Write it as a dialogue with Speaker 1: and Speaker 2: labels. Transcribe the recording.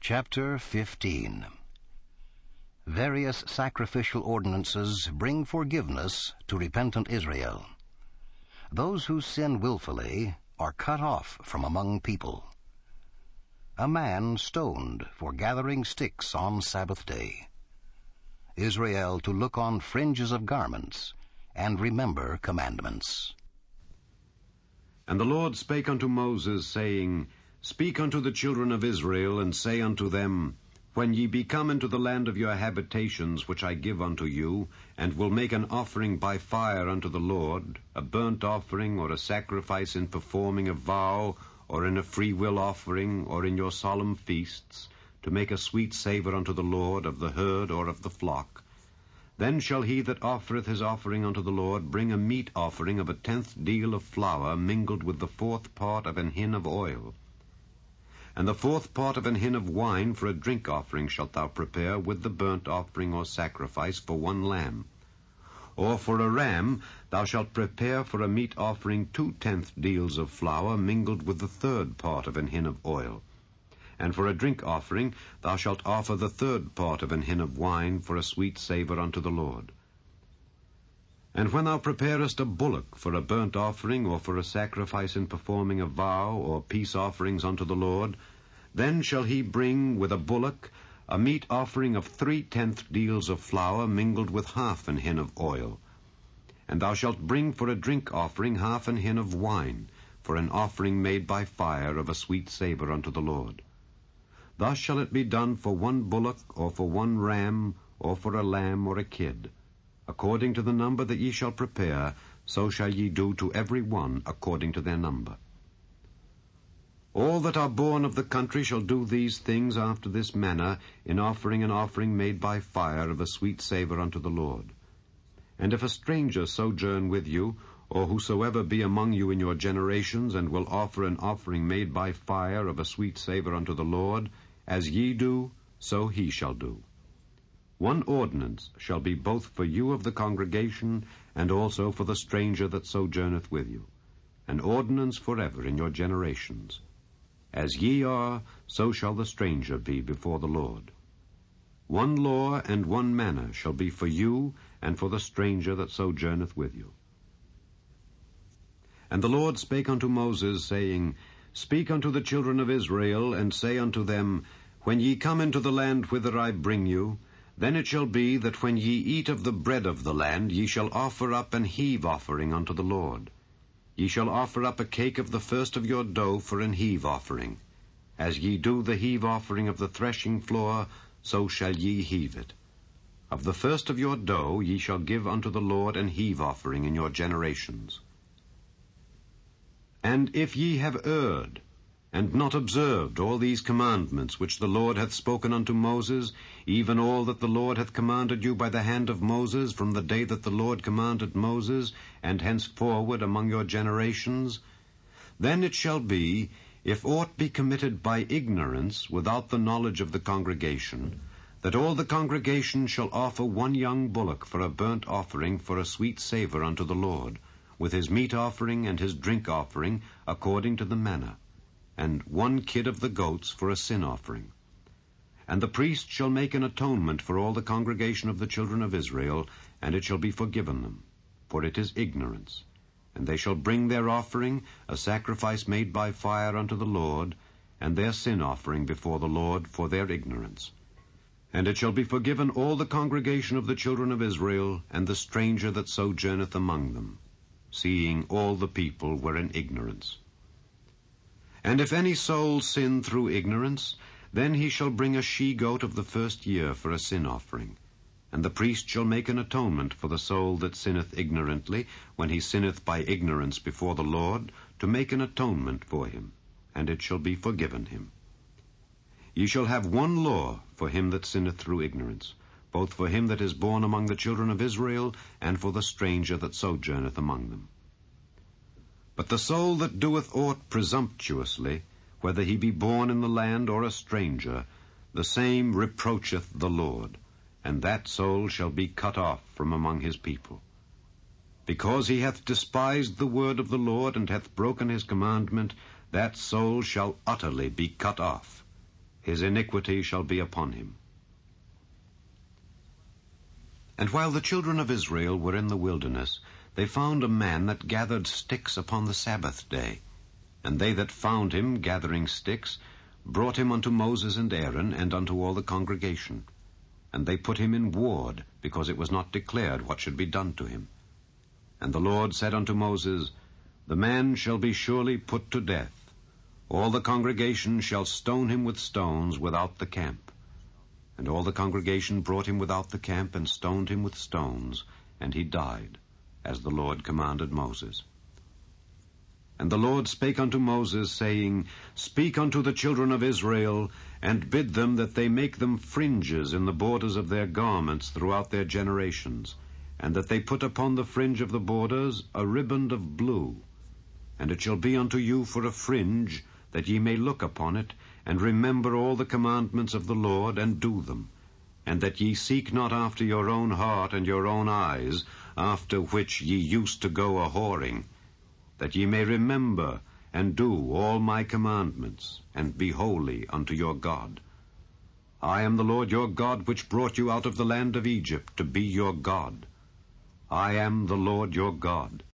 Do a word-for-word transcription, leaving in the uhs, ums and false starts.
Speaker 1: Chapter fifteen. Various sacrificial ordinances bring forgiveness to repentant Israel. Those who sin willfully are cut off from among people. A man stoned for gathering sticks on Sabbath day. Israel to look on fringes of garments and remember commandments.
Speaker 2: And the Lord spake unto Moses, saying, Speak unto the children of Israel, and say unto them, When ye be come into the land of your habitations, which I give unto you, and will make an offering by fire unto the Lord, a burnt offering, or a sacrifice in performing a vow, or in a freewill offering, or in your solemn feasts, to make a sweet savour unto the Lord of the herd or of the flock, then shall he that offereth his offering unto the Lord bring a meat offering of a tenth deal of flour mingled with the fourth part of an hin of oil. And the fourth part of an hin of wine for a drink offering shalt thou prepare with the burnt offering or sacrifice for one lamb. Or for a ram thou shalt prepare for a meat offering two tenth deals of flour mingled with the third part of an hin of oil. And for a drink offering thou shalt offer the third part of an hin of wine for a sweet savour unto the Lord. And when thou preparest a bullock for a burnt offering, or for a sacrifice in performing a vow, or peace offerings unto the Lord, then shall he bring with a bullock a meat offering of three tenth deals of flour mingled with half an hin of oil. And thou shalt bring for a drink offering half an hin of wine, for an offering made by fire of a sweet savour unto the Lord. Thus shall it be done for one bullock, or for one ram, or for a lamb or a kid. According to the number that ye shall prepare, so shall ye do to every one according to their number. All that are born of the country shall do these things after this manner, in offering an offering made by fire of a sweet savour unto the Lord. And if a stranger sojourn with you, or whosoever be among you in your generations, and will offer an offering made by fire of a sweet savour unto the Lord, as ye do, so he shall do. One ordinance shall be both for you of the congregation, and also for the stranger that sojourneth with you, an ordinance forever in your generations. As ye are, so shall the stranger be before the Lord. One law and one manner shall be for you, and for the stranger that sojourneth with you. And the Lord spake unto Moses, saying, Speak unto the children of Israel, and say unto them, When ye come into the land whither I bring you, then it shall be that when ye eat of the bread of the land, ye shall offer up an heave offering unto the Lord. Ye shall offer up a cake of the first of your dough for an heave offering. As ye do the heave offering of the threshing floor, so shall ye heave it. Of the first of your dough ye shall give unto the Lord an heave offering in your generations. And if ye have erred, and not observed all these commandments which the Lord hath spoken unto Moses, even all that the Lord hath commanded you by the hand of Moses, from the day that the Lord commanded Moses, and henceforward among your generations, then it shall be, if aught be committed by ignorance, without the knowledge of the congregation, that all the congregation shall offer one young bullock for a burnt offering for a sweet savour unto the Lord, with his meat offering and his drink offering, according to the manner, and one kid of the goats for a sin offering. And the priest shall make an atonement for all the congregation of the children of Israel, and it shall be forgiven them, for it is ignorance. And they shall bring their offering, a sacrifice made by fire unto the Lord, and their sin offering before the Lord for their ignorance. And it shall be forgiven all the congregation of the children of Israel, and the stranger that sojourneth among them, seeing all the people were in ignorance. And if any soul sin through ignorance, then he shall bring a she-goat of the first year for a sin offering. And the priest shall make an atonement for the soul that sinneth ignorantly, when he sinneth by ignorance before the Lord, to make an atonement for him, and it shall be forgiven him. Ye shall have one law for him that sinneth through ignorance, both for him that is born among the children of Israel, and for the stranger that sojourneth among them. But the soul that doeth aught presumptuously, whether he be born in the land or a stranger, the same reproacheth the Lord, and that soul shall be cut off from among his people. Because he hath despised the word of the Lord, and hath broken his commandment, that soul shall utterly be cut off. his iniquity shall be upon him. And while the children of Israel were in the wilderness, they found a man that gathered sticks upon the Sabbath day. And they that found him gathering sticks brought him unto Moses and Aaron, and unto all the congregation. And they put him in ward, because it was not declared what should be done to him. And the Lord said unto Moses, The man shall be surely put to death. All the congregation shall stone him with stones without the camp. And all the congregation brought him without the camp, and stoned him with stones, and he died, as the Lord commanded Moses. And the Lord spake unto Moses, saying, Speak unto the children of Israel, and bid them that they make them fringes in the borders of their garments throughout their generations, and that they put upon the fringe of the borders a riband of blue. And it shall be unto you for a fringe, that ye may look upon it, and remember all the commandments of the Lord, and do them, and that ye seek not after your own heart and your own eyes, after which ye used to go a-whoring, that ye may remember and do all my commandments, and be holy unto your God. I am the Lord your God, which brought you out of the land of Egypt to be your God. I am the Lord your God.